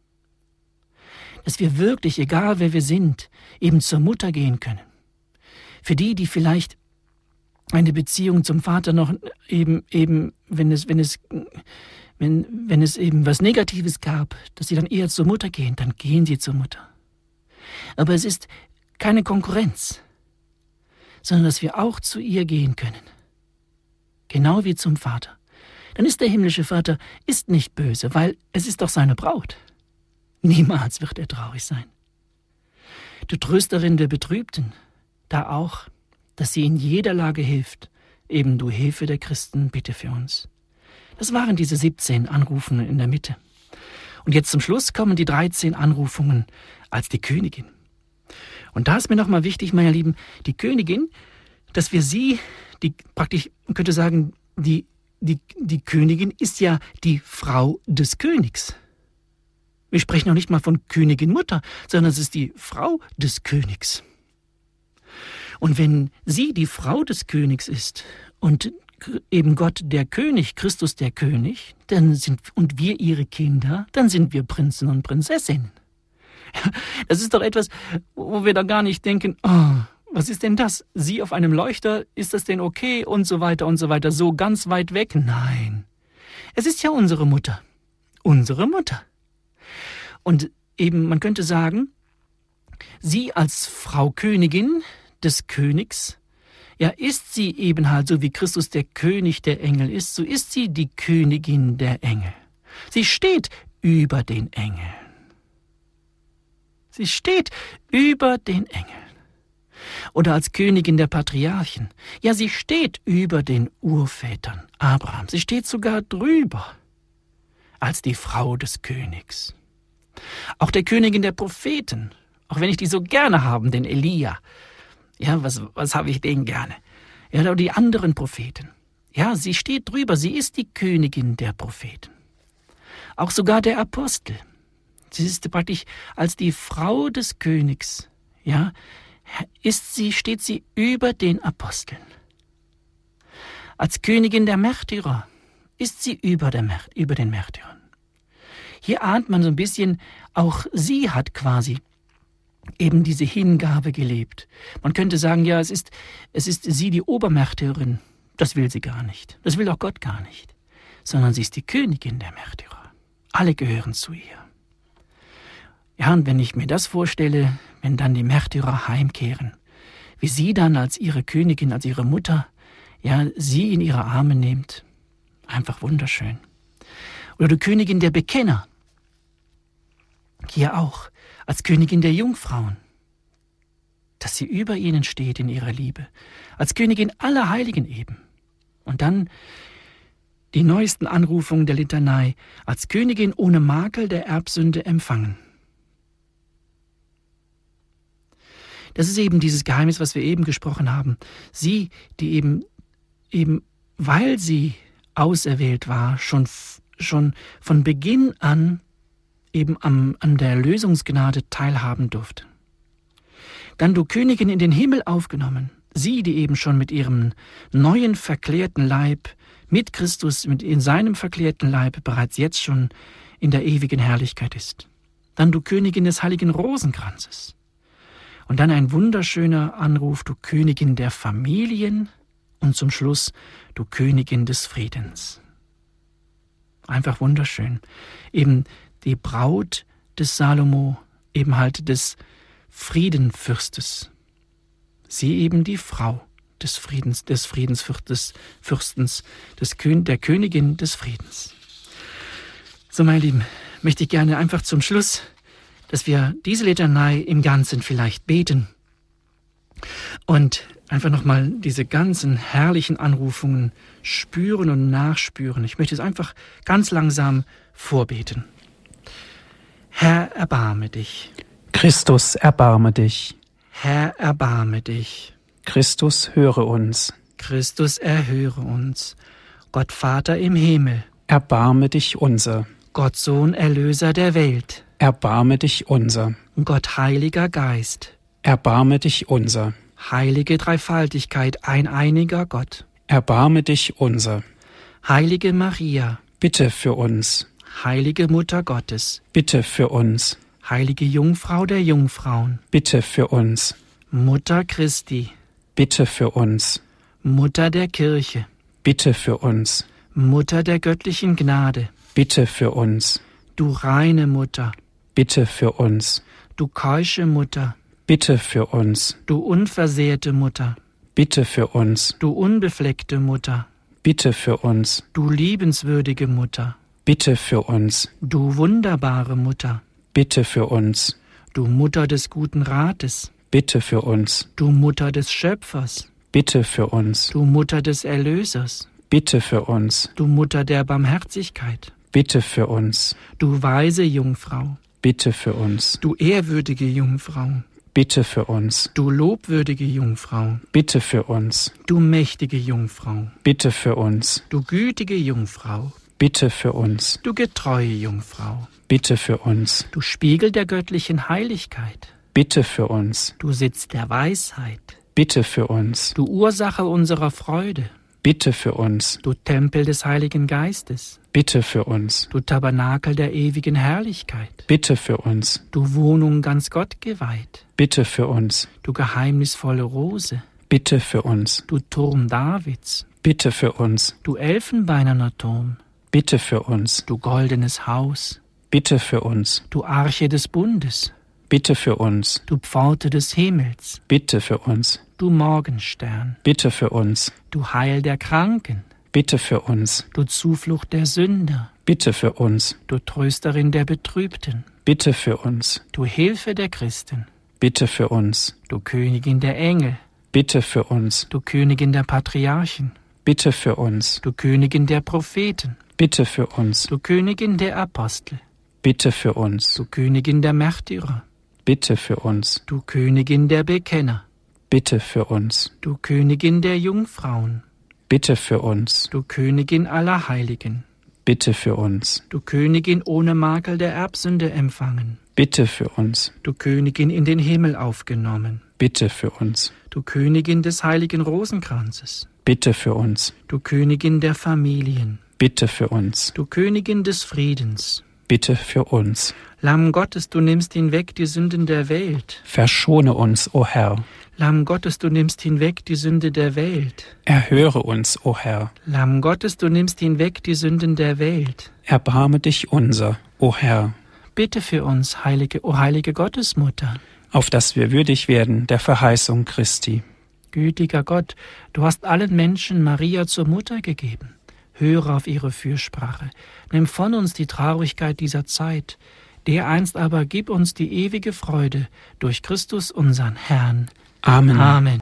dass wir wirklich, egal wer wir sind, eben zur Mutter gehen können. Für die, die vielleicht eine Beziehung zum Vater noch eben, eben, wenn es, wenn es, wenn, wenn es eben was Negatives gab, dass sie dann eher zur Mutter gehen, dann gehen sie zur Mutter. Aber es ist keine Konkurrenz, sondern dass wir auch zu ihr gehen können. Genau wie zum Vater. Dann ist der himmlische Vater ist nicht böse, weil es ist doch seine Braut. Niemals wird er traurig sein. Du Trösterin der Betrübten, da auch, dass sie in jeder Lage hilft, eben du Hilfe der Christen, bitte für uns. Das waren diese siebzehn Anrufungen in der Mitte. Und jetzt zum Schluss kommen die dreizehn Anrufungen als die Königin. Und da ist mir nochmal wichtig, meine Lieben, die Königin, dass wir sie, die praktisch, man könnte sagen, die, die, die Königin ist ja die Frau des Königs. Wir sprechen noch nicht mal von Königin Mutter, sondern es ist die Frau des Königs. Und wenn sie die Frau des Königs ist und eben Gott der König, Christus der König, dann sind, und wir ihre Kinder, dann sind wir Prinzen und Prinzessinnen. Das ist doch etwas, wo wir da gar nicht denken, oh, was ist denn das? Sie auf einem Leuchter, ist das denn okay? Und so weiter und so weiter, so ganz weit weg? Nein, es ist ja unsere Mutter, unsere Mutter. Und eben, man könnte sagen, sie als Frau Königin des Königs, ja, ist sie eben halt so, wie Christus der König der Engel ist, so ist sie die Königin der Engel. Sie steht über den Engeln. Sie steht über den Engeln. Oder als Königin der Patriarchen. Ja, sie steht über den Urvätern Abraham. Sie steht sogar drüber als die Frau des Königs. Auch der Königin der Propheten, auch wenn ich die so gerne haben, den Elia. Ja, was, was habe ich den gerne? Ja, oder die anderen Propheten. Ja, sie steht drüber, sie ist die Königin der Propheten. Auch sogar der Apostel. Sie ist praktisch als die Frau des Königs, ja, ist sie, steht sie über den Aposteln. Als Königin der Märtyrer ist sie über, der, über den Märtyrern. Hier ahnt man so ein bisschen, auch sie hat quasi eben diese Hingabe gelebt. Man könnte sagen, ja, es ist, es ist sie die Obermärtyrerin. Das will sie gar nicht. Das will auch Gott gar nicht. Sondern sie ist die Königin der Märtyrer. Alle gehören zu ihr. Ja, und wenn ich mir das vorstelle, wenn dann die Märtyrer heimkehren, wie sie dann als ihre Königin, als ihre Mutter, ja, sie in ihre Arme nimmt, einfach wunderschön. Oder die Königin der Bekenner, hier auch, als Königin der Jungfrauen, dass sie über ihnen steht in ihrer Liebe, als Königin aller Heiligen eben. Und dann die neuesten Anrufungen der Litanei, als Königin ohne Makel der Erbsünde empfangen. Das ist eben dieses Geheimnis, was wir eben gesprochen haben. Sie, die eben, eben weil sie auserwählt war, schon, schon von Beginn an eben am, an der Erlösungsgnade teilhaben durfte. Dann du Königin in den Himmel aufgenommen, sie, die eben schon mit ihrem neuen verklärten Leib, mit Christus, mit in seinem verklärten Leib bereits jetzt schon in der ewigen Herrlichkeit ist. Dann du Königin des heiligen Rosenkranzes. Und dann ein wunderschöner Anruf, du Königin der Familien und zum Schluss, du Königin des Friedens. Einfach wunderschön. Eben die Braut des Salomo, eben halt des Friedenfürstes. Sie eben die Frau des Friedens, des Friedensfürstens, des Kön- der Königin des Friedens. So, meine Lieben, möchte ich gerne einfach zum Schluss, dass wir diese Litanei im Ganzen vielleicht beten und einfach nochmal diese ganzen herrlichen Anrufungen spüren und nachspüren. Ich möchte es einfach ganz langsam vorbeten. Herr, erbarme dich. Christus, erbarme dich. Herr, erbarme dich. Christus, höre uns. Christus, erhöre uns. Gott Vater im Himmel. Erbarme dich unser. Gott Sohn, Erlöser der Welt. Erbarme dich unser. Gott Heiliger Geist. Erbarme dich unser. Heilige Dreifaltigkeit, einiger Gott. Erbarme dich unser. Heilige Maria. Bitte für uns. Heilige Mutter Gottes. Bitte für uns. Heilige Jungfrau der Jungfrauen. Bitte für uns. Mutter Christi. Bitte für uns. Mutter der Kirche. Bitte für uns. Mutter der göttlichen Gnade. Bitte für uns. Du reine Mutter. Bitte für uns. Du keusche Mutter. Bitte für uns. Du unversehrte Mutter. Bitte für uns. Du unbefleckte Mutter. Bitte für uns. Du liebenswürdige Mutter. Bitte für uns. Du wunderbare Mutter. Bitte für uns. Du Mutter des guten Rates. Bitte für uns. Du Mutter des Schöpfers. Bitte für uns. Du Mutter des Erlösers. Bitte für uns. Du Mutter der Barmherzigkeit. Bitte für uns. Du weise Jungfrau. Bitte für uns. Du ehrwürdige Jungfrau. Bitte für uns. Du lobwürdige Jungfrau. Bitte für uns. Du mächtige Jungfrau. Bitte für uns. Du gütige Jungfrau. Bitte für uns. Du getreue Jungfrau. Bitte für uns. Du Spiegel der göttlichen Heiligkeit. Bitte für uns. Du Sitz der Weisheit. Bitte für uns. Du Ursache unserer Freude. Bitte für uns. Du Tempel des Heiligen Geistes. Bitte für uns. Du Tabernakel der ewigen Herrlichkeit. Bitte für uns. Du Wohnung ganz Gott geweiht. Bitte für uns. Du geheimnisvolle Rose. Bitte für uns. Du Turm Davids. Bitte für uns. Du elfenbeinerner Turm. Bitte für uns. Du goldenes Haus. Bitte für uns. Du Arche des Bundes. Bitte für uns. Du Pforte des Himmels. Bitte für uns. Du Morgenstern. Bitte für uns. Du Heil der Kranken. Bitte für uns. Du Zuflucht der Sünder. Bitte für uns. Du Trösterin der Betrübten. Bitte für uns. Du Hilfe der Christen. Bitte für uns. Du Königin der Engel. Bitte für uns. Du Königin der Patriarchen. Bitte für uns. Du Königin der Propheten. Bitte für uns. Du Königin der Apostel. Bitte für uns. Du Königin der Märtyrer. Bitte für uns. Du Königin der Bekenner. Bitte für uns. Du Königin der Jungfrauen. Bitte für uns. Du Königin aller Heiligen. Bitte für uns. Du Königin ohne Makel der Erbsünde empfangen. Bitte für uns. Du Königin in den Himmel aufgenommen. Bitte für uns. Du Königin des heiligen Rosenkranzes. Bitte für uns. Du Königin der Familien. Bitte für uns. Du Königin des Friedens. Bitte für uns. Lamm Gottes, du nimmst hinweg die Sünden der Welt. Verschone uns, o Herr. Lamm Gottes, du nimmst hinweg die Sünde der Welt. Erhöre uns, o Herr. Lamm Gottes, du nimmst hinweg die Sünden der Welt. Erbarme dich unser, o Herr. Bitte für uns, heilige, o heilige Gottesmutter. Auf dass wir würdig werden der Verheißung Christi. Gütiger Gott, du hast allen Menschen Maria zur Mutter gegeben. Höre auf ihre Fürsprache. Nimm von uns die Traurigkeit dieser Zeit. Dereinst aber gib uns die ewige Freude durch Christus unseren Herrn. Amen. Amen.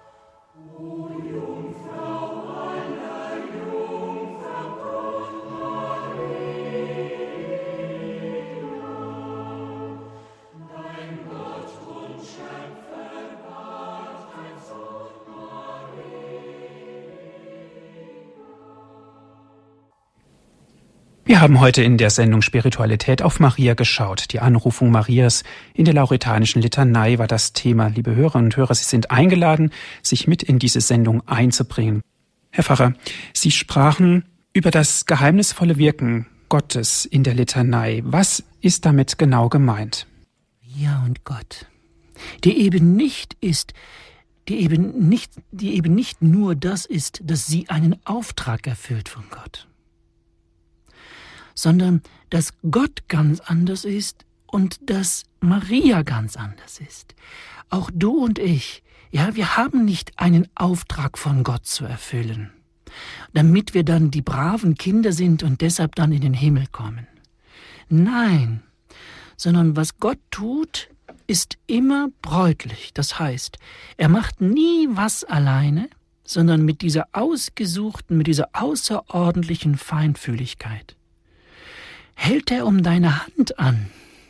Wir haben heute in der Sendung Spiritualität auf Maria geschaut. Die Anrufung Marias in der lauretanischen Litanei war das Thema. Liebe Hörerinnen und Hörer, Sie sind eingeladen, sich mit in diese Sendung einzubringen. Herr Pfarrer, Sie sprachen über das geheimnisvolle Wirken Gottes in der Litanei. Was ist damit genau gemeint? Ja, und Gott, der eben nicht ist, die eben nicht, die eben nicht nur das ist, dass sie einen Auftrag erfüllt von Gott, sondern dass Gott ganz anders ist und dass Maria ganz anders ist. Auch du und ich, ja, wir haben nicht einen Auftrag von Gott zu erfüllen, damit wir dann die braven Kinder sind und deshalb dann in den Himmel kommen. Nein, sondern was Gott tut, ist immer bräutlich. Das heißt, er macht nie was alleine, sondern mit dieser ausgesuchten, mit dieser außerordentlichen Feinfühligkeit. Hält er um deine Hand an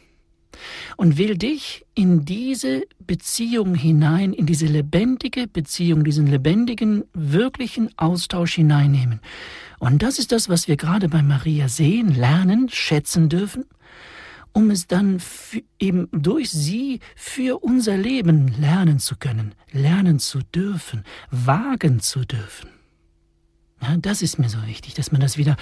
und will dich in diese Beziehung hinein, in diese lebendige Beziehung, diesen lebendigen, wirklichen Austausch hineinnehmen. Und das ist das, was wir gerade bei Maria sehen, lernen, schätzen dürfen, um es dann für, eben durch sie für unser Leben lernen zu können, lernen zu dürfen, wagen zu dürfen. Ja, das ist mir so wichtig, dass man das wieder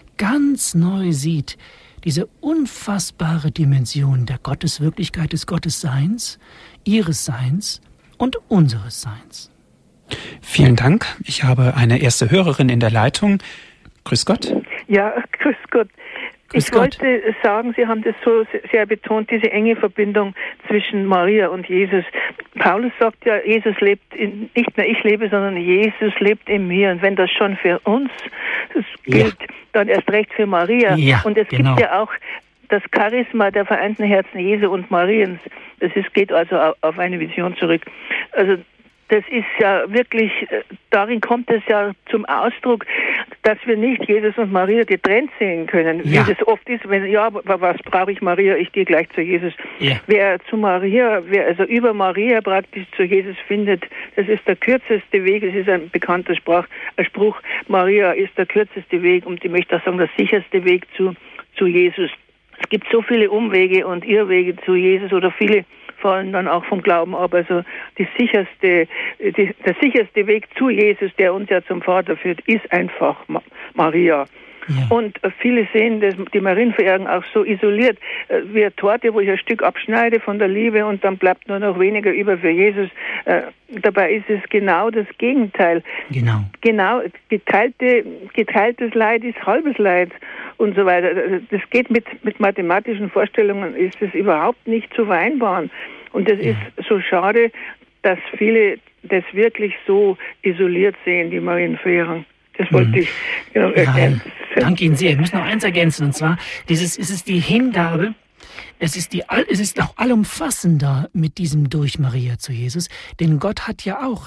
ganz neu sieht, diese unfassbare Dimension der Gotteswirklichkeit, des Gottesseins, ihres Seins und unseres Seins. Vielen Dank. Ich habe eine erste Hörerin in der Leitung. Grüß Gott. Ja, grüß Gott. Grüß ich Gott. wollte sagen, Sie haben das so sehr betont, diese enge Verbindung zwischen Maria und Jesus. Paulus sagt ja, Jesus lebt, in, nicht nur ich lebe, sondern Jesus lebt in mir. Und wenn das schon für uns das gilt, ja, dann erst recht für Maria. Ja, und es genau. gibt ja auch das Charisma der vereinten Herzen Jesu und Mariens. Das ist, geht also auf eine Vision zurück. Also das ist ja wirklich, darin kommt es ja zum Ausdruck, dass wir nicht Jesus und Maria getrennt sehen können, ja, wie das oft ist, wenn, ja, was brauche ich Maria, ich gehe gleich zu Jesus. Ja. Wer zu Maria, wer also über Maria praktisch zu Jesus findet, das ist der kürzeste Weg, es ist ein bekannter Sprach, ein Spruch, Maria ist der kürzeste Weg und ich möchte auch sagen, der sicherste Weg zu, zu Jesus. Es gibt so viele Umwege und Irrwege zu Jesus oder viele fallen dann auch vom Glauben ab. Also die sicherste, die, der sicherste Weg zu Jesus, der uns ja zum Vater führt, ist einfach Ma- Maria. Ja. Und äh, viele sehen das, die Marienverehrung auch so isoliert, äh, wie eine Torte, wo ich ein Stück abschneide von der Liebe und dann bleibt nur noch weniger über für Jesus. Äh, dabei ist es genau das Gegenteil. Genau. Genau, geteilte, geteiltes Leid ist halbes Leid und so weiter. Das geht mit, mit mathematischen Vorstellungen, ist es überhaupt nicht zu vereinbaren. Und das ja. ist so schade, dass viele das wirklich so isoliert sehen, die Marienverehrung. Das wollte mhm. ich genau ergänzen. Ja, danke Ihnen sehr. Ich muss noch eins ergänzen, und zwar, dieses, es ist die Hingabe, es ist, die, es ist auch allumfassender mit diesem durch Maria zu Jesus, denn Gott hat ja auch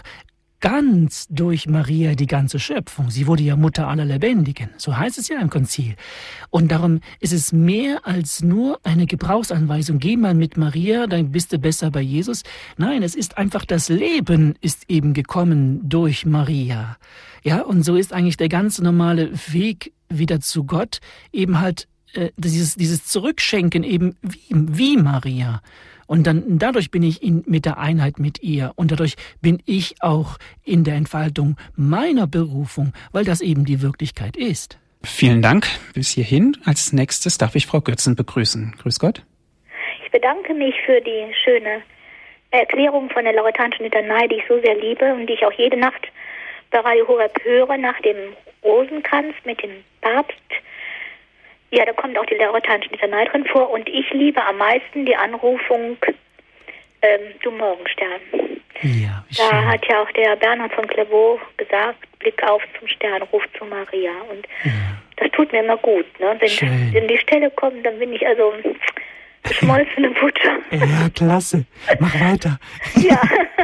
ganz durch Maria die ganze Schöpfung. Sie wurde ja Mutter aller Lebendigen. So heißt es ja im Konzil. Und darum ist es mehr als nur eine Gebrauchsanweisung. Geh mal mit Maria, dann bist du besser bei Jesus. Nein, es ist einfach, das Leben ist eben gekommen durch Maria. Ja, und so ist eigentlich der ganz normale Weg wieder zu Gott eben halt äh, dieses, dieses Zurückschenken eben wie, wie Maria. Und dann dadurch bin ich in, mit der Einheit mit ihr und dadurch bin ich auch in der Entfaltung meiner Berufung, weil das eben die Wirklichkeit ist. Vielen Dank bis hierhin. Als nächstes darf ich Frau Götzen begrüßen. Grüß Gott. Ich bedanke mich für die schöne Erklärung von der Lauretanischen Litanei, die ich so sehr liebe und die ich auch jede Nacht bei Radio Horeb höre nach dem Rosenkranz mit dem Papst. Ja, da kommt auch die Lauretanische Litanei drin vor und ich liebe am meisten die Anrufung ähm, Du Morgenstern. Ja, wie da schön. hat ja auch der Bernhard von Clairvaux gesagt, Blick auf zum Stern, ruf zu Maria. Und ja. das tut mir immer gut. Ne? Wenn, wenn die Stelle kommt, dann bin ich also geschmolzene Butter. Ja, klasse. Mach weiter. Ja,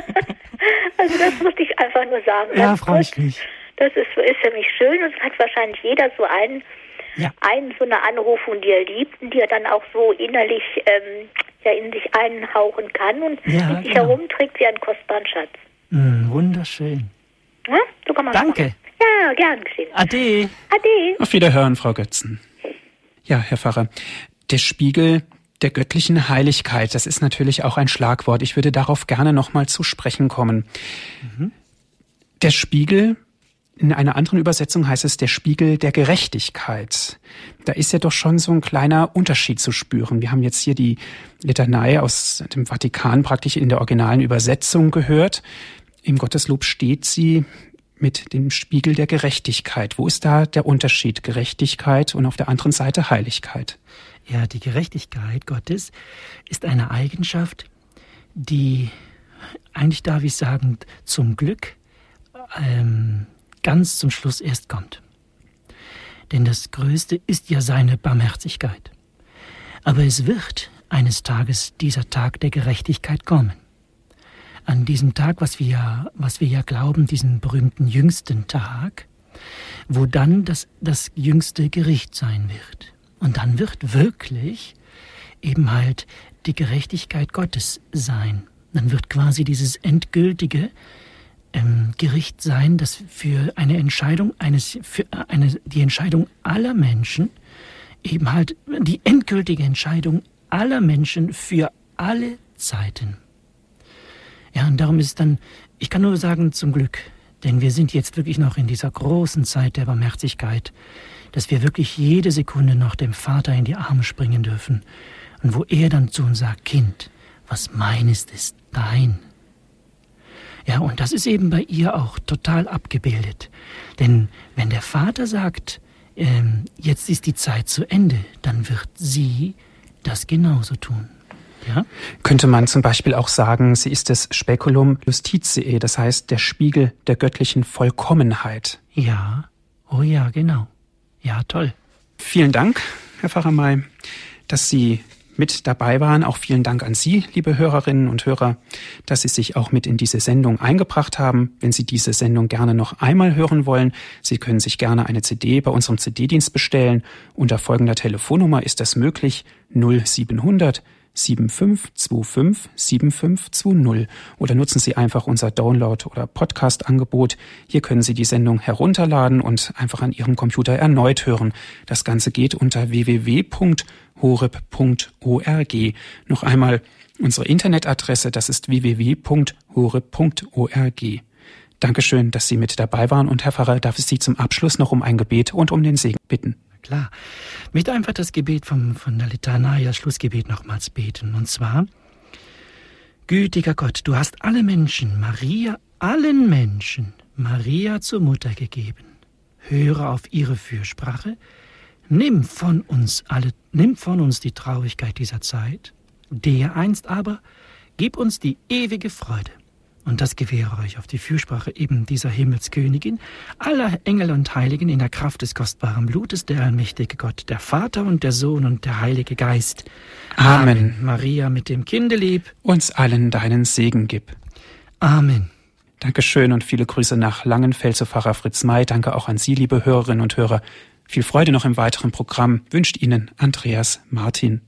also das musste ich einfach nur sagen. Ja, freue ich mich. Das ist, ist für mich schön und es hat wahrscheinlich jeder so einen, ja. einen so eine Anrufung, die er liebt und die er dann auch so innerlich ähm, ja, in sich einhauchen kann und ja, mit sich genau. herumträgt wie einen kostbaren Schatz. Mm, wunderschön. Ja, so kann man Danke. machen. Ja, gern geschehen. Ade. Ade. Auf Wiederhören, Frau Götzen. Ja, Herr Pfarrer, der Spiegel der göttlichen Heiligkeit, das ist natürlich auch ein Schlagwort. Ich würde darauf gerne nochmal zu sprechen kommen. Mhm. Der Spiegel, in einer anderen Übersetzung heißt es der Spiegel der Gerechtigkeit. Da ist ja doch schon so ein kleiner Unterschied zu spüren. Wir haben jetzt hier die Litanei aus dem Vatikan praktisch in der originalen Übersetzung gehört. Im Gotteslob steht sie mit dem Spiegel der Gerechtigkeit. Wo ist da der Unterschied? Gerechtigkeit und auf der anderen Seite Heiligkeit. Ja, die Gerechtigkeit Gottes ist eine Eigenschaft, die eigentlich, darf ich sagen, zum Glück ähm, ganz zum Schluss erst kommt. Denn das Größte ist ja seine Barmherzigkeit. Aber es wird eines Tages dieser Tag der Gerechtigkeit kommen. An diesem Tag, was wir, was wir ja glauben, diesen berühmten jüngsten Tag, wo dann das, das jüngste Gericht sein wird. Und dann wird wirklich eben halt die Gerechtigkeit Gottes sein. Dann wird quasi dieses endgültige ähm, Gericht sein, das für eine Entscheidung eines, für eine, die Entscheidung aller Menschen, eben halt die endgültige Entscheidung aller Menschen für alle Zeiten. Ja, und darum ist dann, ich kann nur sagen, zum Glück, denn wir sind jetzt wirklich noch in dieser großen Zeit der Barmherzigkeit, dass wir wirklich jede Sekunde noch dem Vater in die Arme springen dürfen und wo er dann zu uns sagt, Kind, was mein ist, ist dein. Ja, und das ist eben bei ihr auch total abgebildet. Denn wenn der Vater sagt, ähm, jetzt ist die Zeit zu Ende, dann wird sie das genauso tun. Ja? Könnte man zum Beispiel auch sagen, sie ist das Speculum Justitiae, das heißt der Spiegel der göttlichen Vollkommenheit. Ja, oh ja, genau. Ja, toll. Vielen Dank, Herr Pfarrer May, dass Sie mit dabei waren. Auch vielen Dank an Sie, liebe Hörerinnen und Hörer, dass Sie sich auch mit in diese Sendung eingebracht haben. Wenn Sie diese Sendung gerne noch einmal hören wollen, Sie können sich gerne eine C D bei unserem C D-Dienst bestellen. Unter folgender Telefonnummer ist das möglich: null siebenhundert sieben fünf zwei fünf sieben fünf zwei null oder nutzen Sie einfach unser Download- oder Podcast-Angebot. Hier können Sie die Sendung herunterladen und einfach an Ihrem Computer erneut hören. Das Ganze geht unter w w w punkt horeb punkt org. Noch einmal unsere Internetadresse, das ist w w w punkt horeb punkt org. Dankeschön, dass Sie mit dabei waren, und Herr Pfarrer, darf ich Sie zum Abschluss noch um ein Gebet und um den Segen bitten. Klar. Ich möchte einfach das Gebet vom, von der Litanei, das Schlussgebet nochmals beten. Und zwar: Gütiger Gott, du hast alle Menschen, Maria, allen Menschen, Maria zur Mutter gegeben. Höre auf ihre Fürsprache. Nimm von uns alle, nimm von uns die Traurigkeit dieser Zeit. Dereinst aber gib uns die ewige Freude. Und das gewähre euch auf die Fürsprache eben dieser Himmelskönigin, aller Engel und Heiligen in der Kraft des kostbaren Blutes, der allmächtige Gott, der Vater und der Sohn und der Heilige Geist. Amen. Amen. Maria mit dem Kinde lieb, uns allen deinen Segen gib. Amen. Dankeschön und viele Grüße nach Langenfeld zu Pfarrer Fritz May. Danke auch an Sie, liebe Hörerinnen und Hörer. Viel Freude noch im weiteren Programm wünscht Ihnen Andreas Martin.